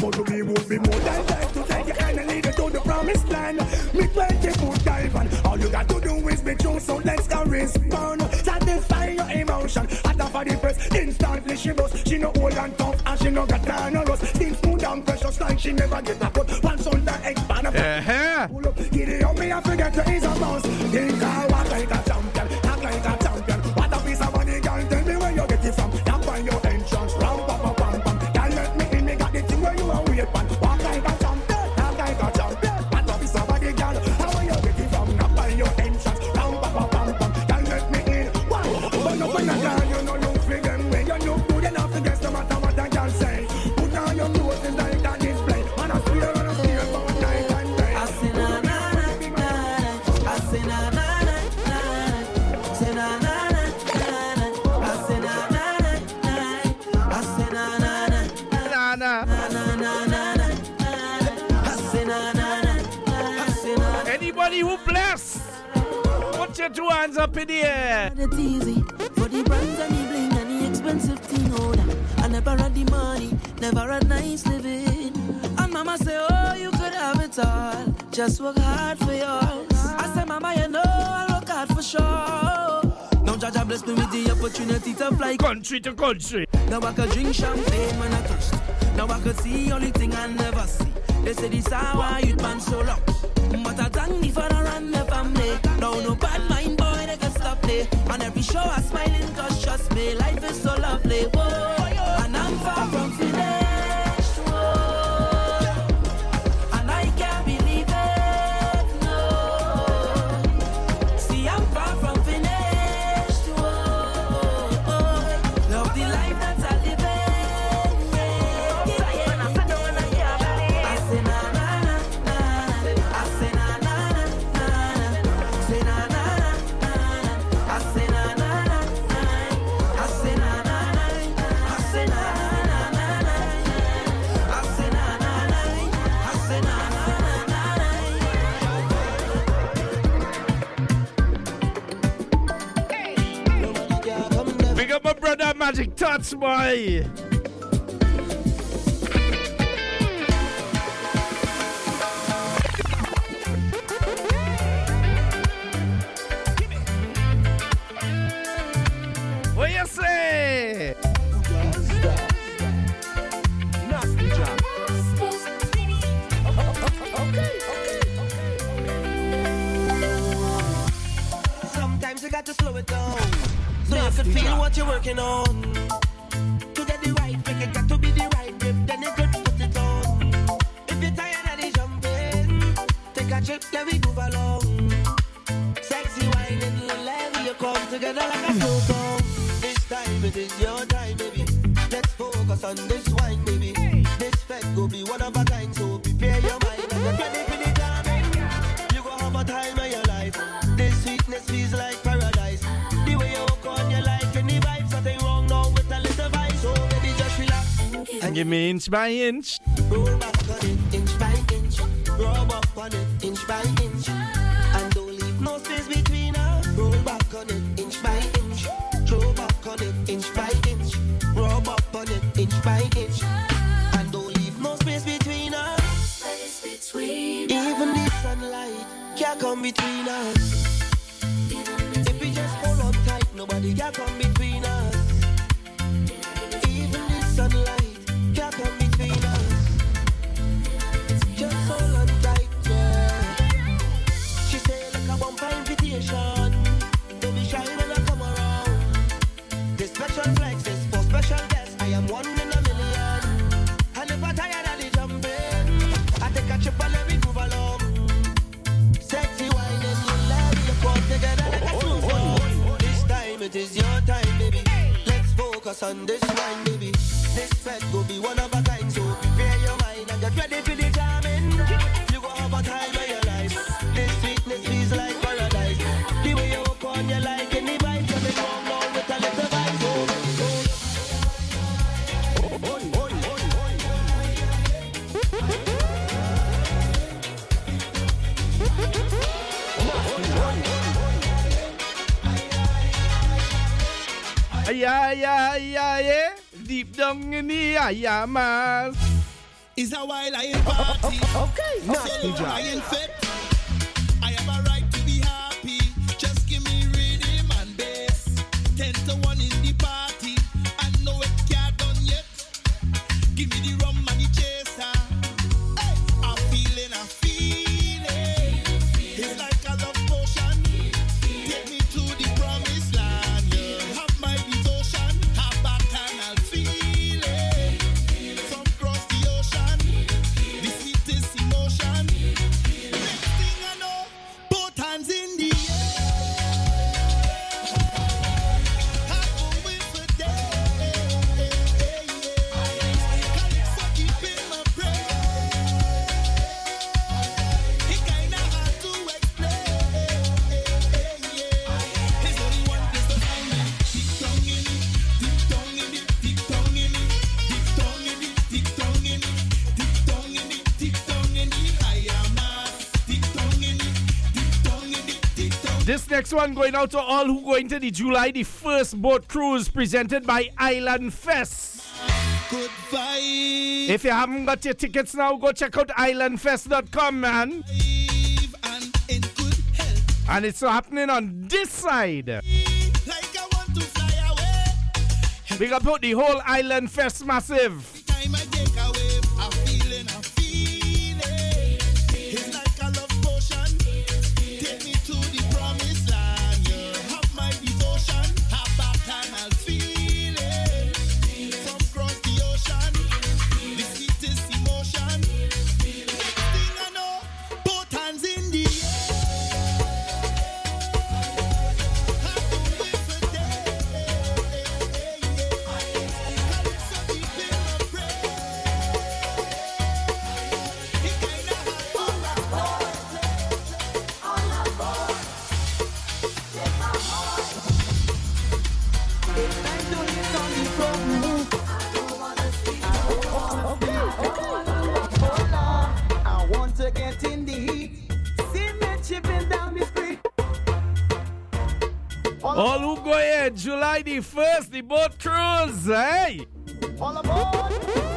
to be would be more than life to take your hand and lead you to the promised land. Me 20-foot dive and all you got to do is be true, so let's go respond. Satisfy your emotion. At the for the press, instantly she bust. She no old and tough and she no got time no rust. Things smooth and precious like she never get a cut. Once on the expand up. Pull up, get it up, me I forget to ease a boss. Think I walk like a champion, act like a champion. What a piece of money, girl, tell me where you get it from. Tap on your entrance, ram pa pa pam pam. Girl, let me in, me got the thing where you are wait pan. Walk like a champion, act like a champion. What a piece of money, girl, how you get it from? Tap on your entrance, ram pa pa pam pam. Girl, let me in. Wow, open up on a girl, you know look for them way. You look good enough to guess no matter what a girl say. Put on your clothes and like that display. Man, I swear for night and day. I say na na na na, I say na na na na, say na na na na, I say na na na na, I say na na na na na, I say na na na, I say na. Anybody who blessed, put your two hands up in the air. It's easy for the brands and the bling and the expensive thing order. I never had the money, never had nice living. And mama say, oh, you could have it all. Just work hard for yours. I say, mama, you know I'll work hard for sure. Now Jaja bless me with the opportunity to fly country to country. Now I could drink champagne when I thirst. Now I could see only thing I never see. They say this hour youth man so lucky. But I thank me for the run the family. Now no bad mind boy they can stop me. On every show I smiling cause trust me, life is so lovely. Whoa, and I'm far from finished. Whoa, and I can't believe it. No, see I'm far from finished. Whoa, love the life that I live in. I say na na na na, I say na na na na, say na na na na, I say na na na na, I say na na na, I say na na na na, I say na na na, I say na na na. Big up my brother Magic Tots, boy. What you say? Nasty job. Sometimes you got to slow it down, so you can feel what you're working on. To get the right pick, it got to be the right grip, then you could put it on. If you're tired of the jumping, take a trip, let me move along. Sexy whining, let you come together like a slow song. This time it is your time, baby. Let's focus on this wine, baby. This fed go be one of a kind, so prepare your mind and get ready for the jamming. You go have a time of your life. This sweetness feels like paradise. The way you walk on your life and the vibes, nothing wrong now with a little vibe. So baby, just relax and give me inch by inch. Roll back on it, inch by inch. Rub up on it, inch by inch. And don't leave no space between us. Roll back on it, inch by inch. Throw back on it, inch by inch. Rub up on it, inch by inch. And don't leave no space between us. Space between us. Even the sunlight can't come between us. If we just hold on tight, nobody can come between us. Even the sunlight can't come between us. Just hold on tight, yeah. She say like a bumper invitation. Don't be shy when I come around. This special flex is for special guests. I am one in a million. And if I'm tired of the jumping, I take a trip and let me move along. Sexy wine and you let me come together like a slow song. This time it is your time, baby. Let's focus on this wine, baby. This fed will be one of a kind, so prepare your mind and get ready for the jamming. You go have a time of your life. This sweetness feels like paradise. The way you walk on your like and the vibes of it warm down with a little vibe. Yeah, deep down in the ayamas. is a wild lion party. Okay, nasty job. Lion fit. I have a right to be happy. Just give me rhythm and bass. 10 to 1 in the party. I know it can't done yet. Give me the rum and the chaser. Hey, I'm feeling. It's like a love potion. Take me to the promised land. Yeah. Have my devotion. Have back and I'll feel it. From across the ocean. The sweetest emotion. Next thing I know, both hands in the air. I'm going for days. Calypso deep in my brain. It kinda hard to explain. There's only one place to find me. Deep down in it, deep down in it, deep down in it, deep down in it, deep down in it, deep down in it, deep down in it. I am deep down in it, deep down in it, deep down. This next one going out to all who going to the July the 1st boat cruise presented by Island Fest. Good vibe If you haven't got your tickets now, go check out islandfest.com, man. and in good health. And it's happening on this side. Like I want to fly away. We got put the whole Island Fest massive. Time I take a wave, I'm feeling. It's like a love potion. Take me to the promised land. Yeah. Have my devotion. Have back and I'll feel it. From across the ocean, the sweetest emotion. Next thing I know, both hands in the air. I'm going for days. Calypso deep in my brain. It kinda hard to I want to get in the heat. See me chipping down the street. All who go here, July the 1st, the boat cruise, hey! All aboard.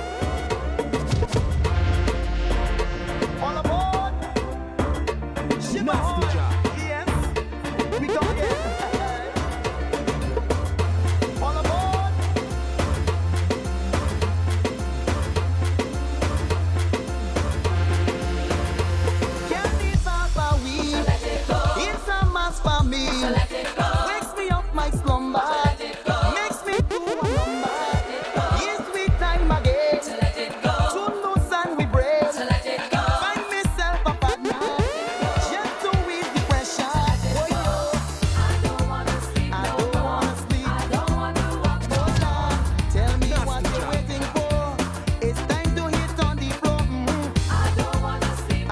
All aboard. Ship Nasty ahoy. job. Yes. We go again. All aboard. Candy Papa weed. It's a mass for me. Wakes me up my slumber. Makes me do a number. It's sweet time again. Too loose and we break. Find myself a partner. Just to ease the pressure. Oh, yo. I don't wanna sleep. Hold on. Tell me what you're waiting for. It's time to hit on the floor. I don't wanna sleep.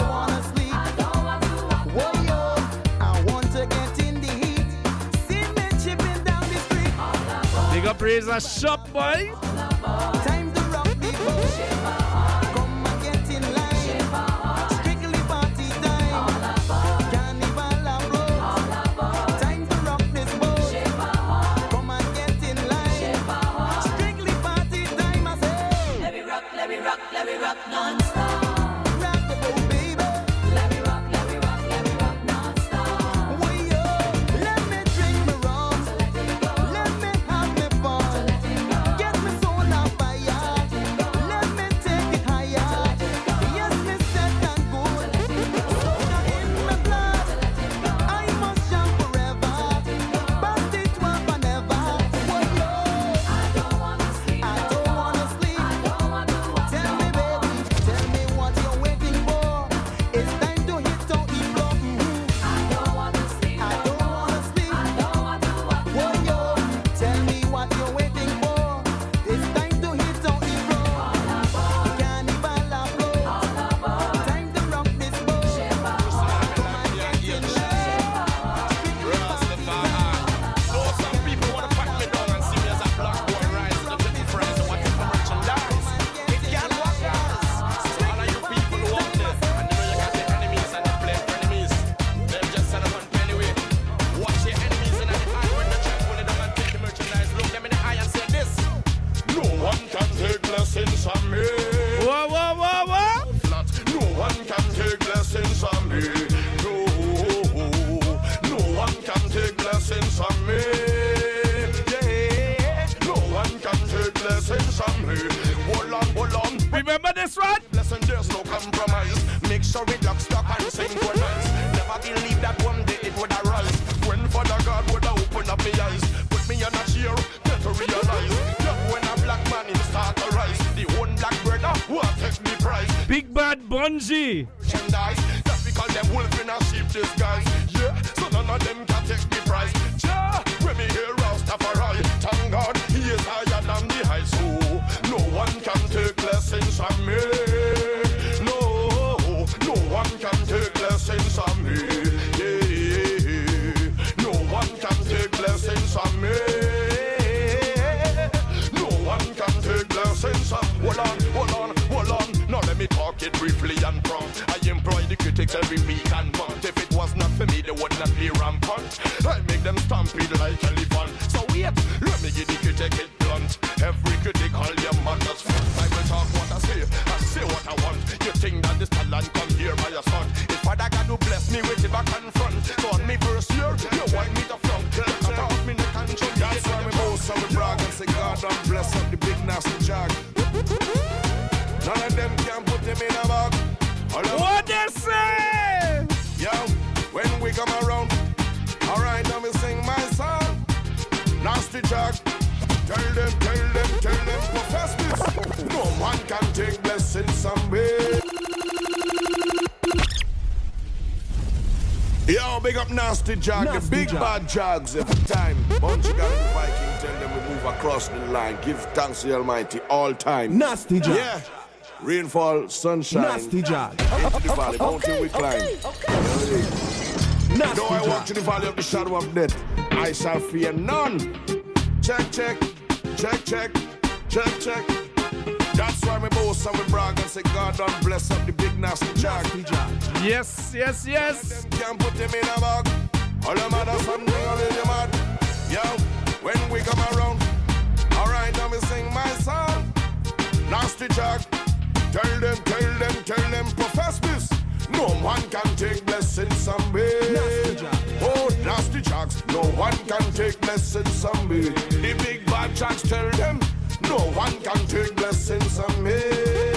Oh, yo. I want to get in the heat. See me chipping down the street. Big up Razor Shop, boy. Time to rock the boat. Come and get in line. Strictly party time. Carnival approach. Time to rock this boat. Come and get in line. Strictly party time, I say. Let me rock non-stop. Rock the boat, baby. Let me rock non-stop. Oh, yo. Let me drink my rum. Let me have my fun. Get me soul on fire. Let me take it higher. Yes, me set and good. Soda in my blood. I must jump forever. But it won't never. Oh, yo. I don't wanna sleep. Tell me, baby. Tell me Big Bad Bunji. That's because them wolf in a sheep disguise. Yeah, so none of them can take the prize. Yeah, when me hear Rastafari, thank God he is higher than the high. So no one can take lessons from me. No one can take lessons from me. Yeah, no one can take lessons from me. No one can take lessons from me. Hold on. Now let me talk it briefly and prompt. I employ the critics every week and month. If it was not for me, they would not be rampant. I make them stampede like elephant. So wait, let me give the critic it blunt. Every critic all your mother's front. I will talk what I say what I want. You think that this talent come here by your son? If Father God who bless me with it back and front. So on me first year, you want me to flunk. Talk me the control. That's why we boast and we brag and say God don't bless up the big nasty jag. None of them can put him in a bag. What they say? Yo, when we come around, alright, now me sing my song. Nasty Jack, tell them, profess this. No one can take blessings from me. Yo, big up Nasty Jack, the big bad Jags every time. Bunch of guys, the Viking, tell them we move across the line. Give thanks to the Almighty all time. Nasty Jack. Yeah. Rainfall, sunshine. Nasty Jack. Into the valley, mountain we climb. Nasty Though I walk Jack. to the valley of the shadow of death, I shall fear none. Check. That's why me boast and we brag and say God don't bless up the big nasty Jack. Yes. Them can't put him in a bag. All them other something all in the mad. Yo, when we come around, alright, now me sing my song. Nasty Jack. Tell them, profess this. No one can take blessings from me. Oh, Nasty Jacks, no one can take blessings from me. The big bad Jacks tell them, no one can take blessings from me.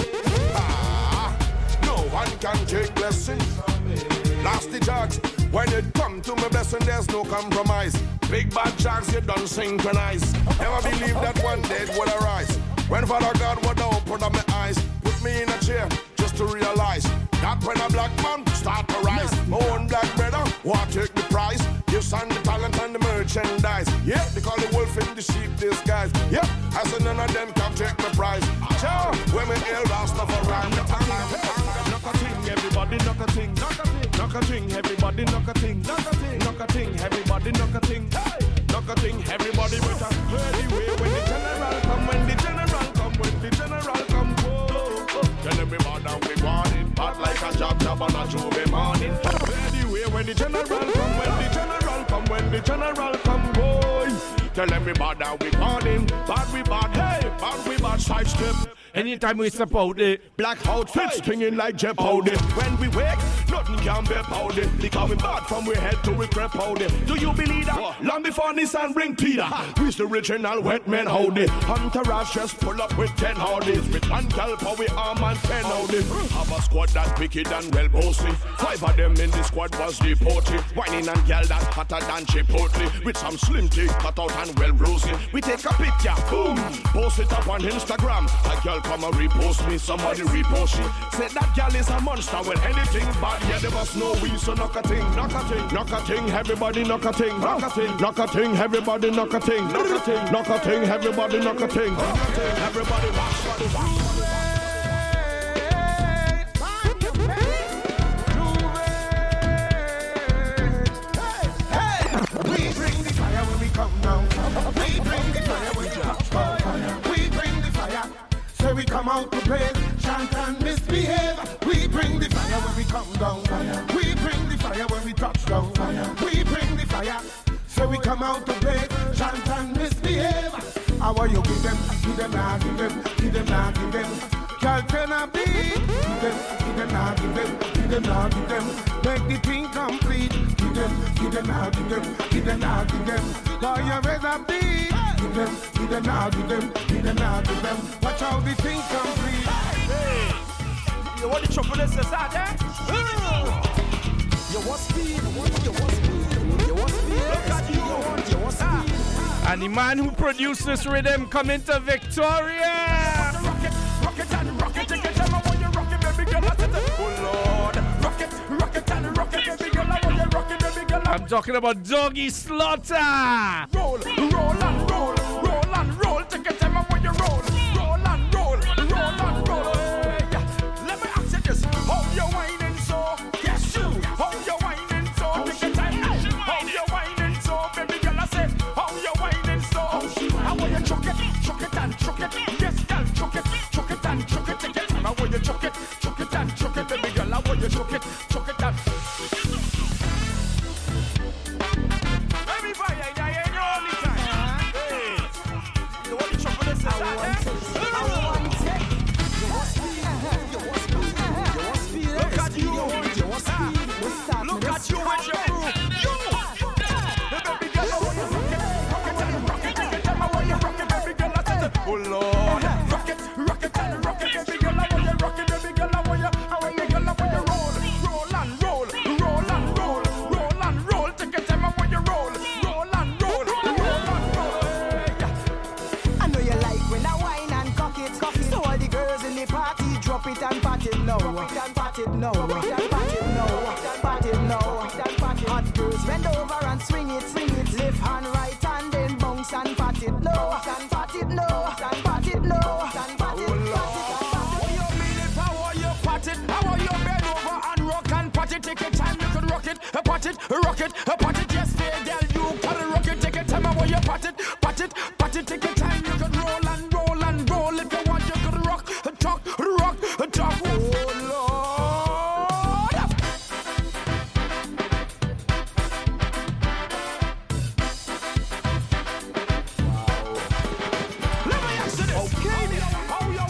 No one can take blessings from me. Nasty Jacks, when it come to my blessing, there's no compromise. Big bad Jacks, you don't synchronize. Never believe that one day it would arise. When Father God would open up my eyes, put me in a chair just to realize that when a black man start to rise, my own black brother want take the prize. Give son the talent and the merchandise. Yeah, they call the wolf in the sheep disguise. Yeah, I said none of them can take the prize. Ciao, women ill Rastafari. Knock a ting, everybody knock a ting. Knock a ting, everybody knock a ting. Knock a ting, everybody knock a ting. Knock a ting, everybody with a early way when the general come, when the general come, when the general come. Tell everybody that we want it, hot like a job on a Juve morning. Anyway, when the general come, when the general come, when the general come, boy. Tell everybody that we want him, bad we bad, hey, bad we bad, sidestep. Anytime we step out there, Black outfits stinging like Jeopardy. When we wake, nothing can be powdy. Because we bad from we head to we crep howdy. Do you believe that? Long before Nissan bring Peter, we's the original wet men howdy. Entourage just pull up with 10 howdies. With one gal for we arm and 10 howdy. Have a squad that wicked and well bossy. 5 of them in the squad was deported. Whining and gal that hotter than Chipotle. With some slim tea cut out and well rosy. We take a picture, boom, post it up on Instagram. A girl come and repost me, somebody repost she. Say that girl is a monster. When anything bad, yeah, there was no we. So knock a ting, knock a ting, knock a ting, everybody knock a ting, knock a ting, knock a ting, everybody knock a ting, knock a ting, knock a ting, everybody knock a ting, everybody watch. We bring the fire when we come down. We bring the fire when we touch down. We bring the fire, so we come out to play, chant and misbehave. We bring the fire when we come down. We bring the fire when we touch down. We bring the fire, so we come out to play, chant and misbehave. How are you give them, nah, give them, nah, give them. Girl, can I be? Give them, nah, give them, nah, give them. Make the thing complete. Give them, nah, give them, nah, give them. Call you rather be. Give them, nah, give them, nah, give them. Watch how the thing complete. Hey, you want the chocolate out there? You want speed, you want speed. Look at you want speed. and the man who produced this rhythm coming to Victoria. Rock it and rock it, take it, tell me when you rock it, baby girl. talking about Doggy Slaughter. Roll, roll and roll, roll and roll. Take a time when you roll. Roll and roll, roll and roll. Yeah. Let me ask you this. How you whining so? Yes, you. How you whining so? Take a time. How you whining so? Baby girl, I say. How you whining so? I want you chuck it and chuck it. Yes, girl, chuck it and chuck it. Take your time. I want you chuck it and chuck it. Baby girl, I want you chuck it and. Oh Lord, rock it and rock it, baby girl, I want you rock it, baby girl, I want you roll and roll, roll and roll, roll and roll, take your time, I want you roll and roll, yeah. I know you like when I whine and cock it, so all the girls in the party drop it and pat it now, pat it now, pat it now, pat it now. Hot girls bend over and swing it, left hand, right hand, then bounce and pat it low, and pat it low, and pat it low, and pat it, How you mean it? How are you pat it? How are you bend over and rock and pat it? Take your time, you could rock it, pat it, rock it, pat it. Yes, dear girl, you can rock it. Take your time, how are you pat it, pat it, pat it. Take your time, you could roll and roll and roll. If you want, you could rock, talk. Oh Lord. Let me ask you this. Okay. How you?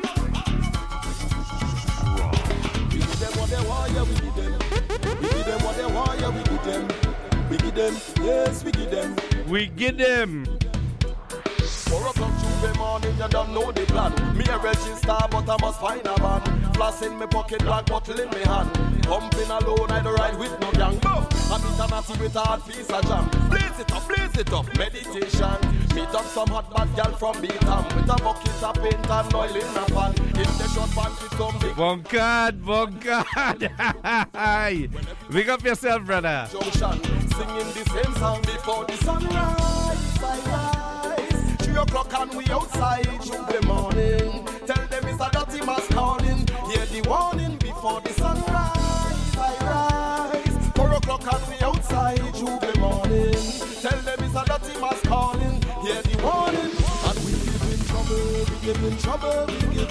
We give them what they want, yeah, we give them. We give them what they want, yeah, we give them. We give them, yes, we give them. We get them. 4 o'clock Tuesday morning, you don't know the plan. Me a register, but I must find a van. Flash in my pocket, black bottle in my hand. Pumping alone, I don't ride with no gang. I meet a natty with a hot piece of jam. Blaze it up, meditation. Meet up some hot bad girl from Beatham with a bucket of paint and oil in a pan. In the short pants with some big Bonkard. Big up yourself, brother. junction. Singing the same song before the sunrise. I rise. 3 o'clock and we outside Tuesday morning. Tell them it's a dirty mass calling. Hear the warning before the sunrise. I rise. 4 o'clock and we outside Tuesday morning. Tell them it's a dirty mass calling. Hear the warning. And we give in trouble.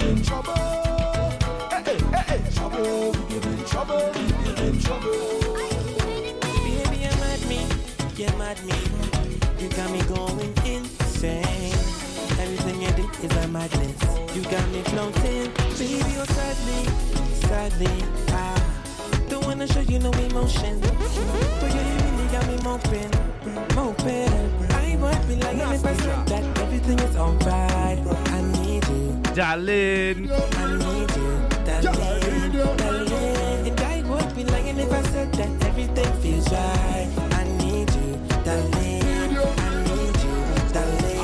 Hey. Trouble. We give in trouble. Baby, you're mad me. You got me going insane. Everything you do is a madness. You got me floating. Baby, you're sadly, I don't wanna show you no emotion. But you really got me moping. I won't be lying if I said that everything is alright. I need you, Darling. I need you, darling. And I won't be lying if I said that everything feels right. I need you, darling. I need you, darling.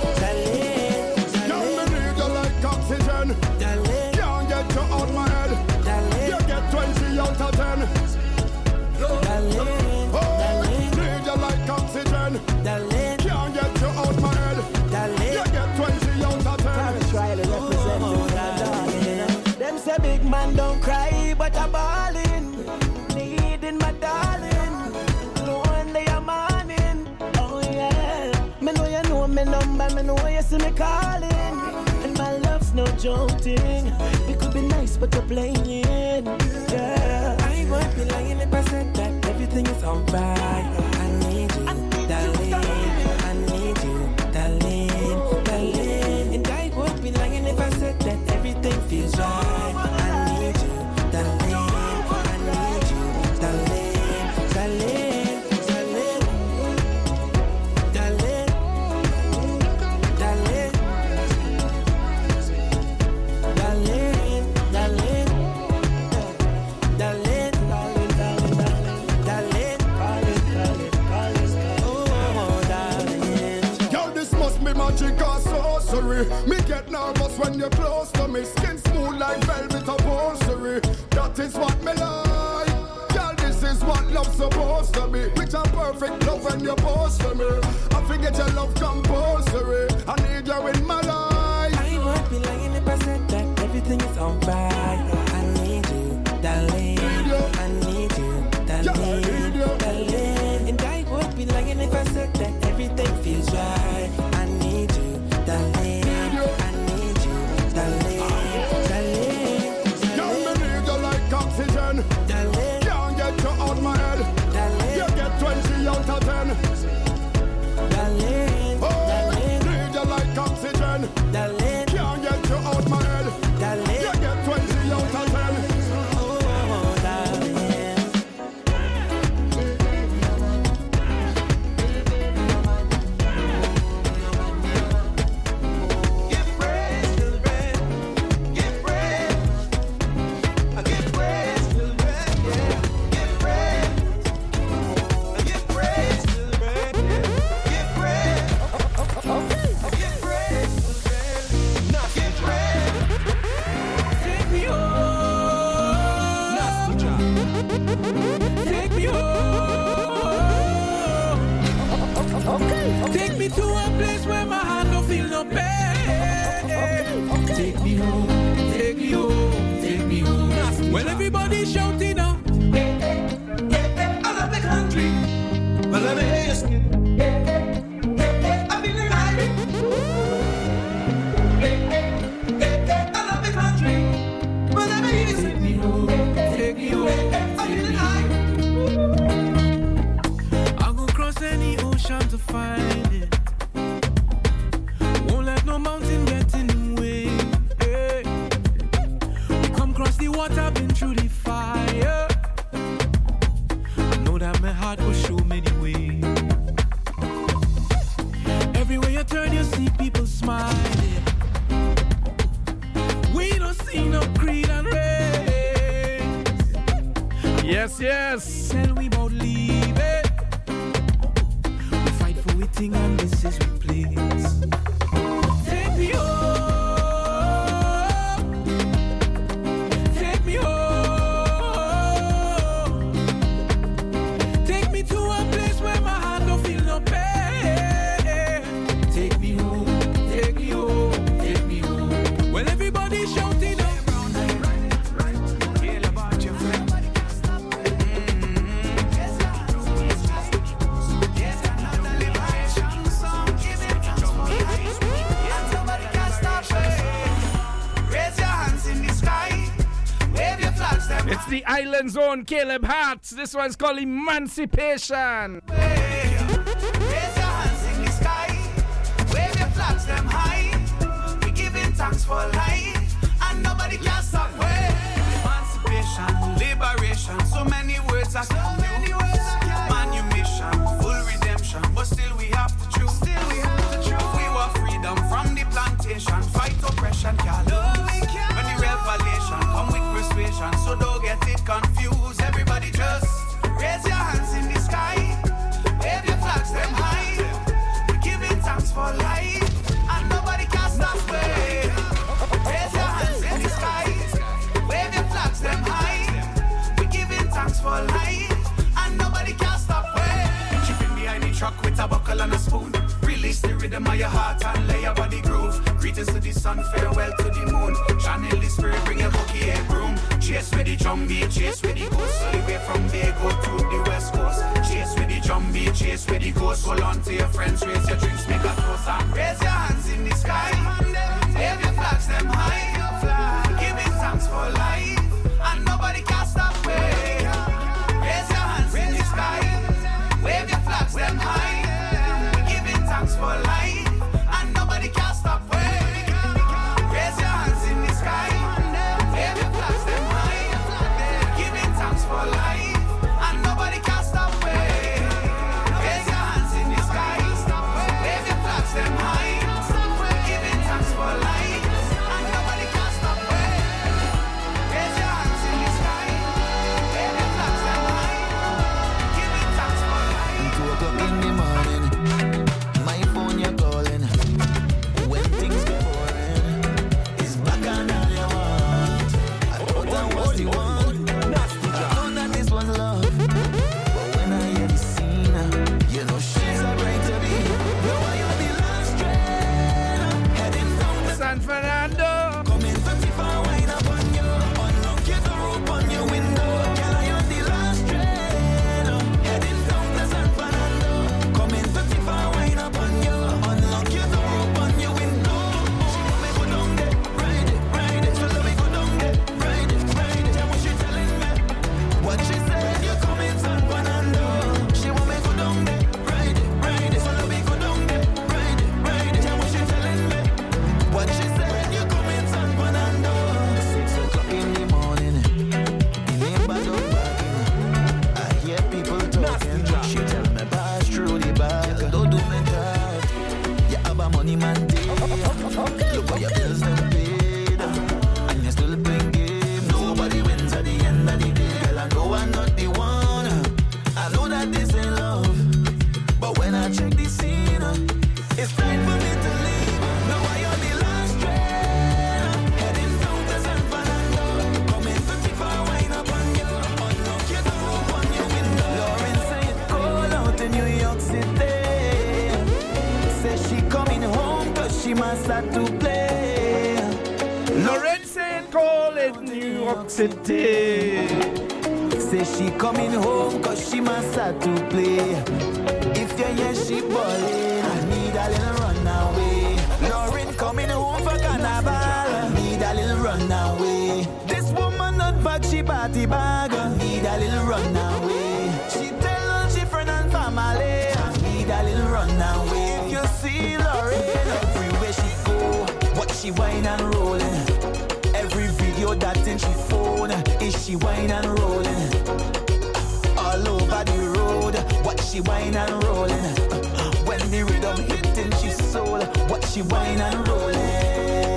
Young me need you like oxygen. Darling, Can't get you out my head. darling, You get 20 out of 10. darling, darling, Need you like oxygen. darling, Can't get you out my head. You darling. get 20 out of 10. try to represent darling. Them say big man don't cry, but I'm balling. Needing my darling. No one day I'm morning. Oh yeah. Me know you know me number, me know you see me calling. And my love's no joking. It could be nice, but you're playing. Yeah. I won't be lying if I said that everything is alright. I need you, darling. I need you, darling. And I won't be lying if I said that everything feels right. I need you, darling. I need you, darling. magic or sorcery. Me get nervous when you're close to me. Skin smooth like velvet upholstery. That is what me like. Girl, this is what love supposed to be. Which a perfect love when you're supposed to me. I forget your love compulsory. I need you in my life. I won't be lying if I said that everything is alright. I need you, darling. I need you, darling. Darling. And I won't be lying if I said that everything feels right. I need you, darling. I need you, darling. Darling. Girl, me need you like oxygen. Darling. Can't get you out my head. Darling. You get 20 out of 10. Darling. Oh, Darling. need you like oxygen. Darling. Can't get you out my head. Darling. You get 20 out of 10. Oh, darling. Give praise, children. Give praise. Give praise, children. Yeah. Give praise. Give praise, children. Give praise. Give praise, children. Now give praise. Take me home. Take me home. Take me to a place where my heart don't feel no pain. Take me home. Take me home. Take me home. When everybody's shouting out, I love the country. But let me hear you sing. I feel alive. I love the country. But let me hear you sing. take me home. Take me home. I feel alive. I'll go cross any ocean to find it. Won't let no mountain get in the way. Hey. We come cross the water, been through the fire. I know that my heart will show me the way. Everywhere you turn, you see people smiling. We don't see no creed and race. Yes, yes. Tell we about leaving. We fight for we thing and this is we place. Take me home. Take me home. Take me to a place where my heart don't feel no pain. Take me home. Take me home. Take me home. When everybody's shouting out. Feel about your friend. It's the Island Zone, Caleb Hart. This one's called Emancipation. Raise your hands in the sky. Wave your flags them high. We giving thanks for life. And nobody can stop. Emancipation, liberation. So many words I can use. Manumission, full redemption. But still we have to choose. We want freedom from the plantation. Fight oppression, can't lose. When the revelation come with persuasion. So don't get it confused. Everybody just raise your hands in the sky. Wave your flags them high. We giving thanks for life. And nobody can stop. Raise your hands in the sky. Wave your flags them high. We giving thanks for life. And nobody can stop. Chipping behind the truck with a buckle and a spoon. Release the rhythm of your heart and lay your body groove. Greetings to the sun, farewell to the moon. Channel the spirit, bring a bouquet and broom. Chase with the drum beat, chase with the ghost. All the way from there, go to the west coast. Chase with the drum beat, chase with the ghost. Hold on to your friends, raise your drinks, make a toast. And raise your hands in the sky. Wave your flags them high. Giving thanks for life. And nobody can stop. Raise your hands in the sky. Wave your flags them high. Giving thanks for life. And nobody can stop. Raise your hands in the sky. Wave your flags them high. Giving thanks for life. And nobody can stop. Raise your hands in the sky. Wave your flags them high. Giving thanks for life. And nobody start to play. Lawrence ain't calling New York City. Say she coming home cause she must start to play. If you hear she ballin', I need a little runaway. Lauren coming home for carnival, I need a little runaway. This woman not bad, she party bag, I need a little runaway. She tell all she friend and family, I need a little runaway. If you see Lauren, everywhere she go, what she whine and rollin'. Every video that in she phone, is she whine and rollin'. All over the road, what she whine and rollin'. When the rhythm hitting she soul, what she whine and rollin'.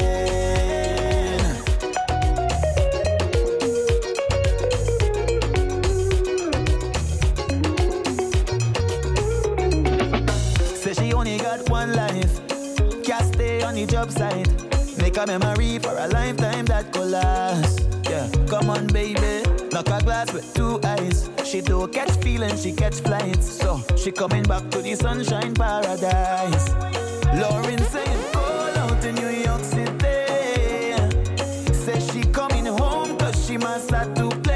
Say she only got one life, can't stay on the job site. Make a memory for a lifetime that could last. Yeah, come on, baby. Knock a glass with two eyes. She don't catch feelings, she catch flights. So she coming back to the sunshine paradise. Lauren saying, call out in New York City. Say she coming home cause she must start to play.